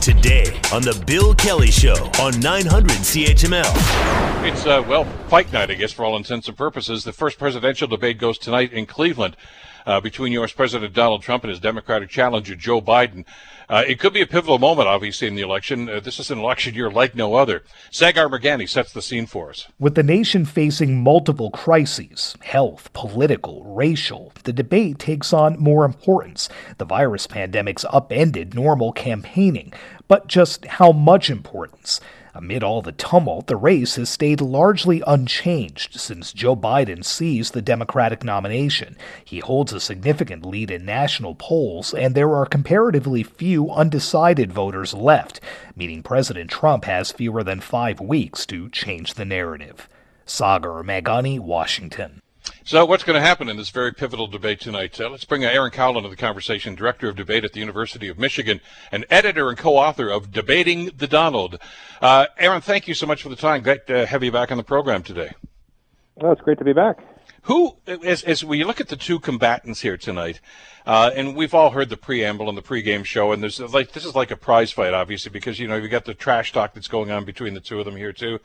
Today on The Bill Kelly Show on 900 CHML. It's, fight night, I guess, for all intents and purposes. The first presidential debate goes tonight in Cleveland between U.S. President Donald Trump and his Democratic challenger, Joe Biden. It could be a pivotal moment, obviously, in the election. This is an election year like no other. Sagar Mirghani sets the scene for us. With the nation facing multiple crises, health, political, racial, the debate takes on more importance. The virus pandemic's upended normal campaigning, but just how much importance? Amid all the tumult, the race has stayed largely unchanged since Joe Biden seized the Democratic nomination. He holds a significant lead in national polls, and there are comparatively few undecided voters left, meaning President Trump has fewer than 5 weeks to change the narrative. Sagar Mirghani, Washington. So what's going to happen in this very pivotal debate tonight? Let's bring Aaron Cowell into the conversation, Director of Debate at the University of Michigan and editor and co-author of Debating the Donald. Aaron, thank you so much for the time. Great to have you back on the program today. Well, it's great to be back. Who, as we look at the two combatants here tonight, and we've all heard the preamble and the pregame show, and this is like a prize fight, obviously, because, you got the trash talk that's going on between the two of them here, too.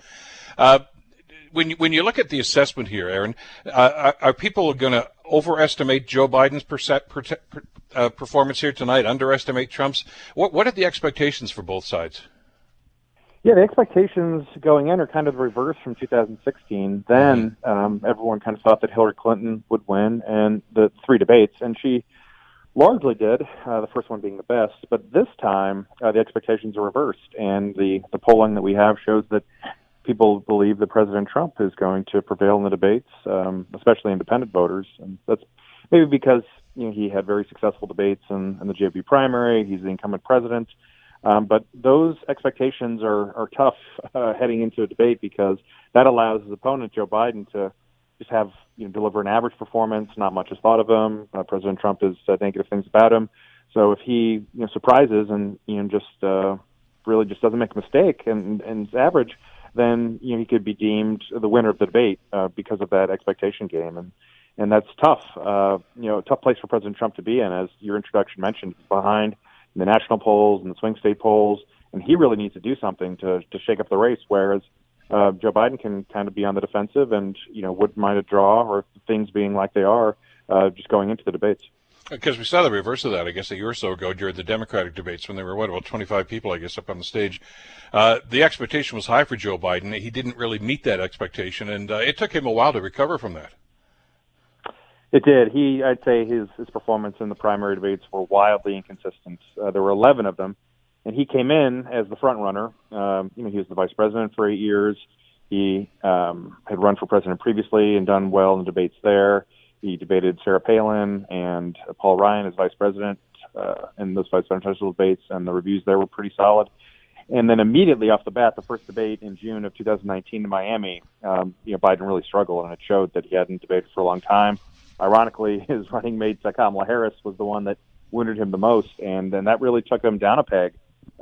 When you look at the assessment here, Aaron, are people going to overestimate Joe Biden's performance here tonight, underestimate Trump's? What are the expectations for both sides? Yeah, the expectations going in are kind of the reverse from 2016. Then everyone kind of thought that Hillary Clinton would win and the three debates, and she largely did, the first one being the best. But this time, the expectations are reversed, and the polling that we have shows that people believe that President Trump is going to prevail in the debates, especially independent voters. And that's maybe because he had very successful debates in the GOP primary. He's the incumbent president. But those expectations are tough heading into a debate because that allows his opponent, Joe Biden, to just have deliver an average performance. Not much is thought of him. President Trump has said negative things about him. So if he surprises and really just doesn't make a mistake and is average, then he could be deemed the winner of the debate because of that expectation game, and that's tough. Tough place for President Trump to be in, as your introduction mentioned. He's behind in the national polls and the swing state polls, and he really needs to do something to shake up the race. Whereas Joe Biden can kind of be on the defensive and wouldn't mind a draw or things being like they are just going into the debates. Because we saw the reverse of that, I guess, a year or so ago during the Democratic debates when there were, about 25 people, I guess, up on the stage. The expectation was high for Joe Biden. He didn't really meet that expectation, and it took him a while to recover from that. It did. I'd say his performance in the primary debates were wildly inconsistent. There were 11 of them, and he came in as the front runner. He was the vice president for 8 years. He had run for president previously and done well in debates there. He debated Sarah Palin and Paul Ryan as vice president in those vice presidential debates, and the reviews there were pretty solid. And then immediately off the bat, the first debate in June of 2019 in Miami, Biden really struggled, and it showed that he hadn't debated for a long time. Ironically, his running mate, Kamala Harris, was the one that wounded him the most, and then that really took him down a peg.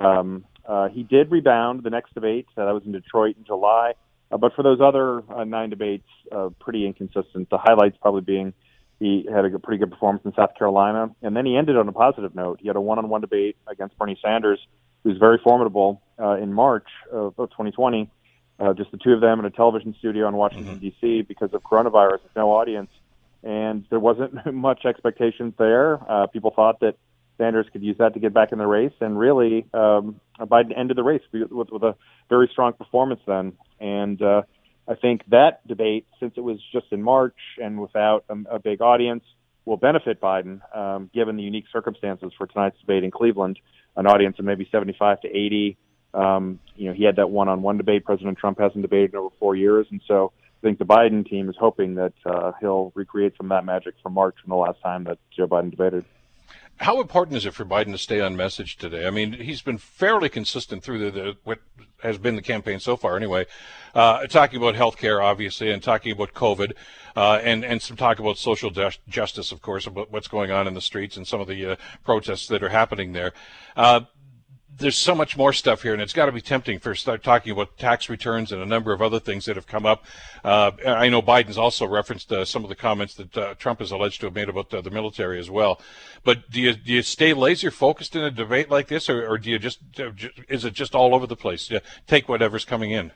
He did rebound the next debate. That was in Detroit in July. But for those other 9 debates, pretty inconsistent. The highlights probably being he had a pretty good performance in South Carolina. And then he ended on a positive note. He had a one-on-one debate against Bernie Sanders, who's very formidable, in March of 2020. Just the two of them in a television studio in Washington, D.C. because of coronavirus, with no audience. And there wasn't much expectations there. People thought that Sanders could use that to get back in the race, and really Biden ended the race with a very strong performance then. And I think that debate, since it was just in March and without a big audience, will benefit Biden, given the unique circumstances for tonight's debate in Cleveland, an audience of maybe 75 to 80. He had that one-on-one debate. President Trump hasn't debated in over 4 years, and so I think the Biden team is hoping that he'll recreate some of that magic from March from the last time that Joe Biden debated. How important is it for Biden to stay on message today? I mean, he's been fairly consistent through what has been the campaign so far anyway, talking about health care, obviously, and talking about COVID, and some talk about social justice, of course, about what's going on in the streets and some of the protests that are happening there. there's so much more stuff here, and it's got to be tempting for start talking about tax returns and a number of other things that have come up. I know Biden's also referenced some of the comments that Trump is alleged to have made about the military as well. But do you stay laser focused in a debate like this, or do you just is it just all over the place? Take whatever's coming in.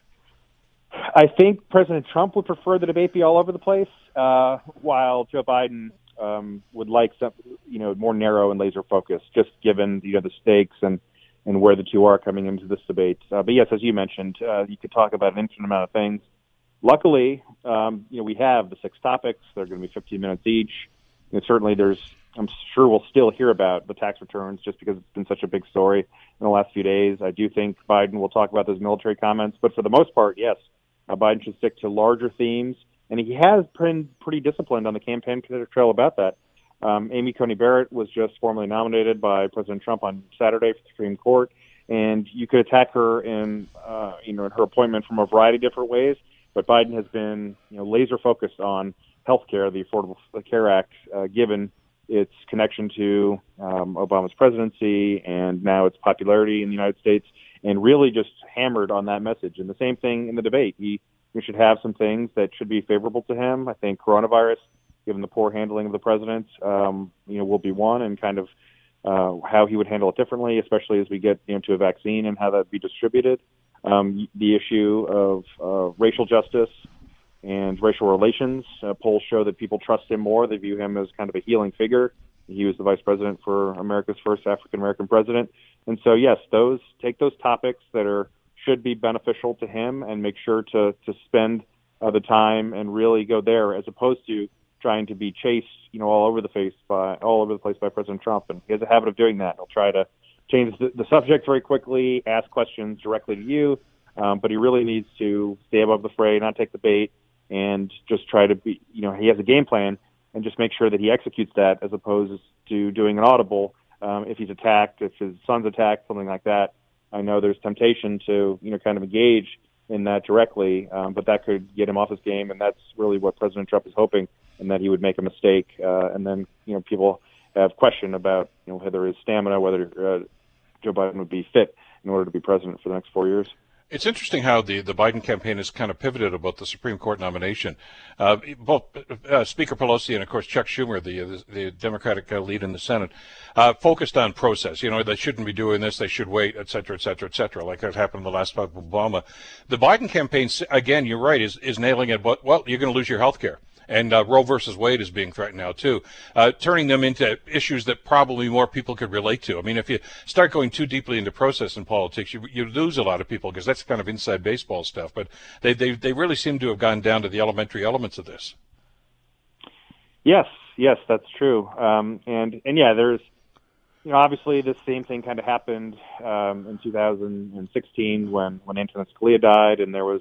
I think President Trump would prefer the debate be all over the place, while Joe Biden would like some, more narrow and laser focused, just given the stakes and where the two are coming into this debate. But yes, as you mentioned, you could talk about an infinite amount of things. Luckily, we have the 6 topics. They're going to be 15 minutes each. And certainly I'm sure we'll still hear about the tax returns just because it's been such a big story in the last few days. I do think Biden will talk about those military comments, but for the most part, yes, Biden should stick to larger themes. And he has been pretty disciplined on the campaign trail about that. Amy Coney Barrett was just formally nominated by President Trump on Saturday for the Supreme Court, and you could attack her in her appointment from a variety of different ways. But Biden has been laser focused on health care, the Affordable Care Act, given its connection to Obama's presidency and now its popularity in the United States, and really just hammered on that message. And the same thing in the debate. We should have some things that should be favorable to him. I think coronavirus, given the poor handling of the president, will be one, and kind of how he would handle it differently, especially as we get to a vaccine and how that would be distributed. The issue of racial justice and racial relations. Polls show that people trust him more. They view him as kind of a healing figure. He was the vice president for America's first African-American president. And so, yes, take those topics that should be beneficial to him and make sure to spend the time and really go there, as opposed to trying to be chased, all over the place by President Trump. And he has a habit of doing that. He'll try to change the subject very quickly, ask questions directly to you, but he really needs to stay above the fray, not take the bait, and just try to be, he has a game plan, and just make sure that he executes that, as opposed to doing an audible. If he's attacked, if his son's attacked, something like that, I know there's temptation to, kind of engage in that directly, but that could get him off his game, and that's really what President Trump is hoping, and that he would make a mistake, and then, people have question about, whether his stamina, whether Joe Biden would be fit in order to be president for the next 4 years. It's interesting how the Biden campaign has kind of pivoted about the Supreme Court nomination. Both Speaker Pelosi and, of course, Chuck Schumer, the Democratic lead in the Senate, focused on process. They shouldn't be doing this. They should wait, et cetera, et cetera, et cetera, like that happened in the last fight with Obama. The Biden campaign, again, you're right, is nailing it. But, well, you're going to lose your health care. And Roe versus Wade is being threatened now, too, turning them into issues that probably more people could relate to. I mean, if you start going too deeply into process in politics, you lose a lot of people, because that's kind of inside baseball stuff. But they really seem to have gone down to the elementary elements of this. Yes, that's true. And yeah, there's, obviously this same thing kind of happened in 2016 when Antonin Scalia died, and there was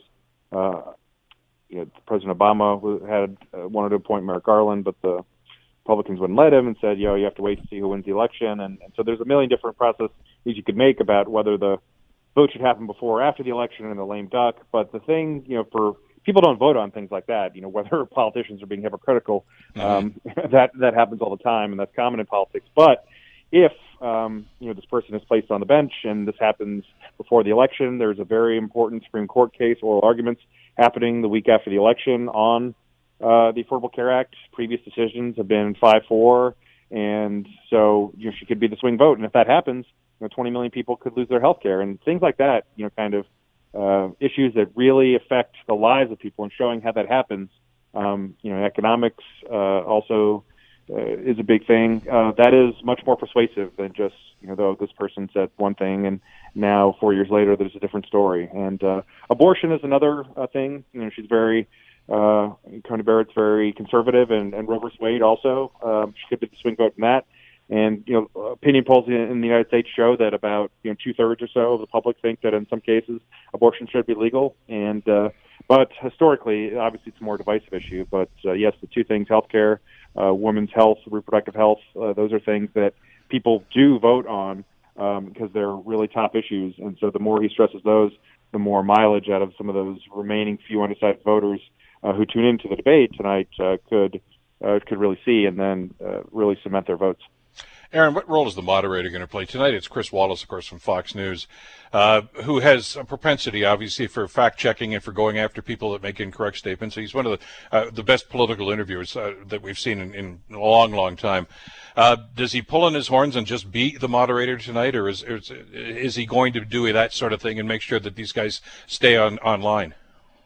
President Obama wanted to appoint Merrick Garland, but the Republicans wouldn't let him and said, you have to wait to see who wins the election. And so there's a million different processes you could make about whether the vote should happen before or after the election and the lame duck. But the thing, for people don't vote on things like that, whether politicians are being hypocritical, that happens all the time, and that's common in politics. But if, this person is placed on the bench and this happens before the election, there's a very important Supreme Court case, oral arguments, happening the week after the election on the Affordable Care Act. Previous decisions have been 5-4, and so she could be the swing vote. And if that happens, 20 million people could lose their health care, and things like that. Kind of issues that really affect the lives of people, and showing how that happens. Economics also is a big thing. That is much more persuasive than just though this person said one thing and now 4 years later there's a different story. And abortion is another thing. She's very Coney Barrett's very conservative, and Roe versus Wade also. She could be the swing vote in that. And opinion polls in the United States show that about 2/3 or so of the public think that in some cases abortion should be legal. And but historically, obviously, it's a more divisive issue. But yes, the two things: healthcare, women's health, reproductive health. Those are things that people do vote on because they're really top issues. And so, the more he stresses those, the more mileage out of some of those remaining few undecided voters who tune into the debate tonight could really see, and then really cement their votes. Aaron, what role is the moderator going to play tonight? It's Chris Wallace, of course, from Fox News, who has a propensity, obviously, for fact-checking and for going after people that make incorrect statements. He's one of the best political interviewers that we've seen in a long, long time. Does he pull in his horns and just be the moderator tonight, or is he going to do that sort of thing and make sure that these guys stay online?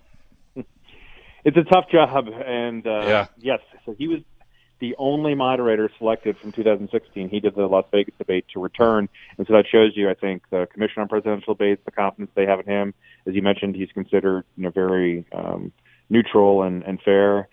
It's a tough job, and yes, so he was the only moderator selected from 2016. He did the Las Vegas debate to return, and so that shows you, I think, the Commission on Presidential Debates, the confidence they have in him. As you mentioned, he's considered very neutral and fair.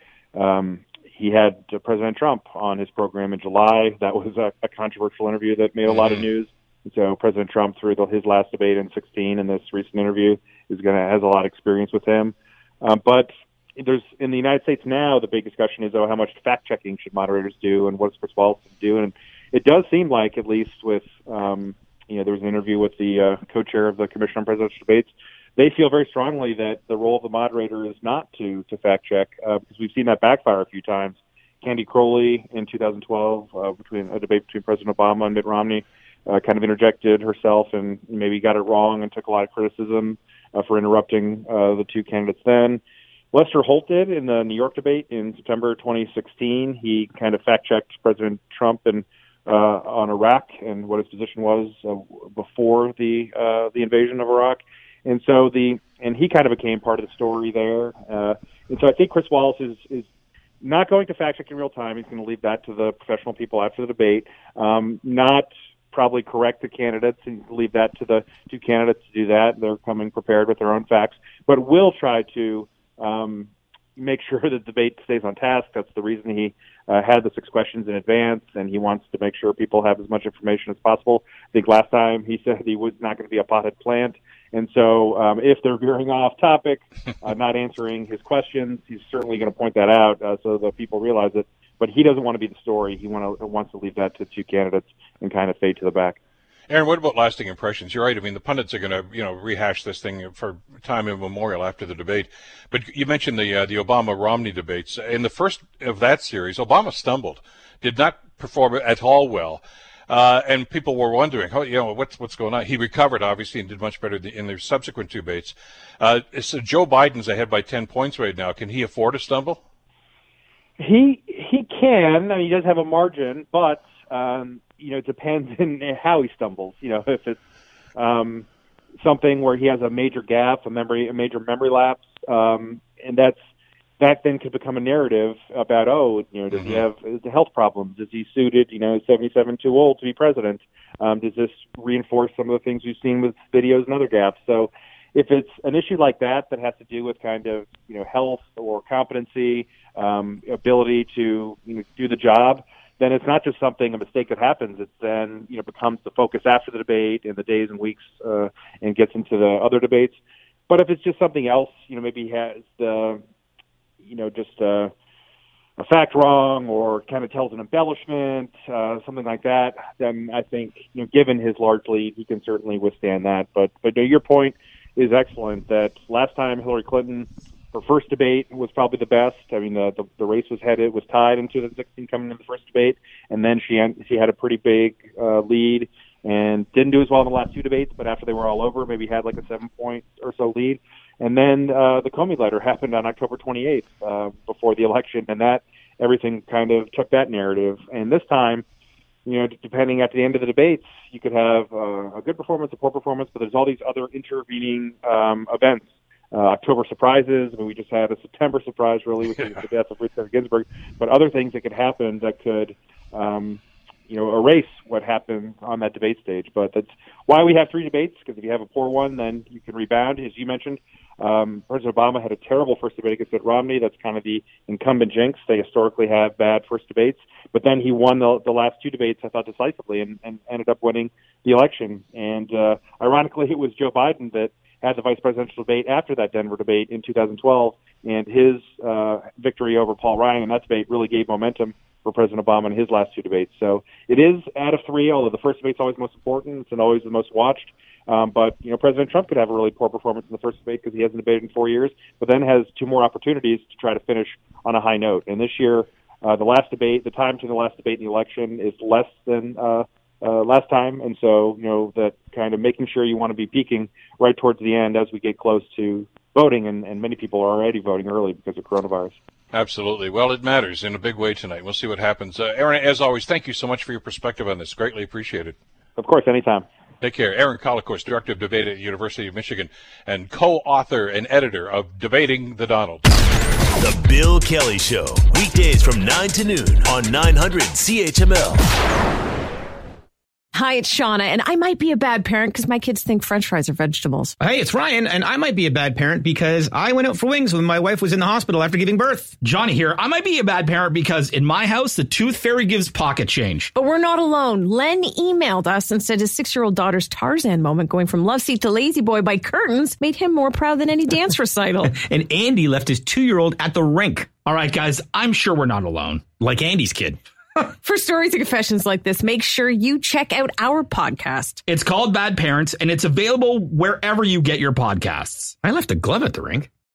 He had President Trump on his program in July. That was a controversial interview that made a lot of news. And so President Trump, through his last debate in 2016 and this recent interview, has a lot of experience with him. But in the United States now, the big discussion is, how much fact-checking should moderators do, and what does Chris Wallace do? And it does seem like, at least with, there was an interview with the co-chair of the Commission on Presidential Debates, they feel very strongly that the role of the moderator is not to fact-check, because we've seen that backfire a few times. Candy Crowley in 2012, between a debate between President Obama and Mitt Romney, kind of interjected herself and maybe got it wrong and took a lot of criticism for interrupting the two candidates then. Lester Holt did in the New York debate in September 2016. He kind of fact-checked President Trump and on Iraq and what his position was before the invasion of Iraq, and so he kind of became part of the story there. And so I think Chris Wallace is not going to fact-check in real time. He's going to leave that to the professional people after the debate. Not probably correct the candidates and leave that to the two candidates to do that. They're coming prepared with their own facts, but will try to make sure that the debate stays on task. That's the reason he had the 6 questions in advance, and he wants to make sure people have as much information as possible. I think last time he said he was not going to be a potted plant, and so if they're veering off topic, not answering his questions, he's certainly going to point that out so that people realize it. But he doesn't want to be the story. He wants to leave that to two candidates and kind of fade to the back. Aaron, what about lasting impressions? You're right. I mean, the pundits are going to, rehash this thing for time immemorial after the debate. But you mentioned the Obama-Romney debates. In the first of that series, Obama stumbled, did not perform at all well, and people were wondering, what's going on? He recovered, obviously, and did much better in the subsequent two debates. So Joe Biden's ahead by 10 points right now. Can he afford to stumble? He can. I mean, he does have a margin, but it depends on how he stumbles. If it's something where he has a major gap, a major memory lapse, and that then could become a narrative about, does he have health problems? Is he suited, 77, too old to be president? Does this reinforce some of the things we've seen with videos and other gaps? So if it's an issue like that has to do with kind of, health or competency, ability to do the job, then it's not just a mistake that happens. It then, becomes the focus after the debate in the days and weeks and gets into the other debates. But if it's just something else, maybe he has the, just a fact wrong or kind of tells an embellishment, something like that, then I think, given his large lead, he can certainly withstand that. But your point is excellent that last time Hillary Clinton, her first debate was probably the best. I mean, the race was tied in 2016 coming into the first debate, and then she had a pretty big lead and didn't do as well in the last two debates, but after they were all over, maybe had like a 7-point or so lead. And then the Comey letter happened on October 28th before the election, and that everything kind of took that narrative. And this time, depending at the end of the debates, you could have a good performance, a poor performance, but there's all these other intervening events. October surprises. I mean, we just had a September surprise, really, which is the death of Ruth Bader Ginsburg. But other things that could happen that could, erase what happened on that debate stage. But that's why we have 3 debates, because if you have a poor one, then you can rebound. As you mentioned, President Obama had a terrible first debate against Mitt Romney. That's kind of the incumbent jinx. They historically have bad first debates. But then he won the last 2 debates, I thought, decisively and ended up winning the election. And ironically, it was Joe Biden that had the vice presidential debate after that Denver debate in 2012, and his victory over Paul Ryan in that debate really gave momentum for President Obama in his last 2 debates. So it is out of 3, although the first debate's always the most important. It's always the most watched. But President Trump could have a really poor performance in the first debate because he hasn't debated in 4 years, but then has 2 more opportunities to try to finish on a high note. And this year, The last debate, the time to the last debate in the election is less than last time, and so that kind of making sure you want to be peaking right towards the end as we get close to voting, and many people are already voting early because of coronavirus. Absolutely. Well, it matters in a big way tonight. We'll see what happens. Aaron, as always, thank you so much for your perspective on this. Greatly appreciated. Of course, anytime. Take care. Aaron Kolicourse, Director of Debate at the University of Michigan and co-author and editor of Debating the Donald. The Bill Kelly Show, weekdays from 9 to noon on 900 CHML. Hi, it's Shauna, and I might be a bad parent because my kids think French fries are vegetables. Hey, it's Ryan, and I might be a bad parent because I went out for wings when my wife was in the hospital after giving birth. Johnny here. I might be a bad parent because in my house, the tooth fairy gives pocket change. But we're not alone. Len emailed us and said his 6-year-old daughter's Tarzan moment going from love seat to lazy boy by curtains made him more proud than any dance recital. And Andy left his 2-year-old at the rink. All right, guys, I'm sure we're not alone. Like Andy's kid. For stories and confessions like this, make sure you check out our podcast. It's called Bad Parents, and it's available wherever you get your podcasts. I left a glove at the rink.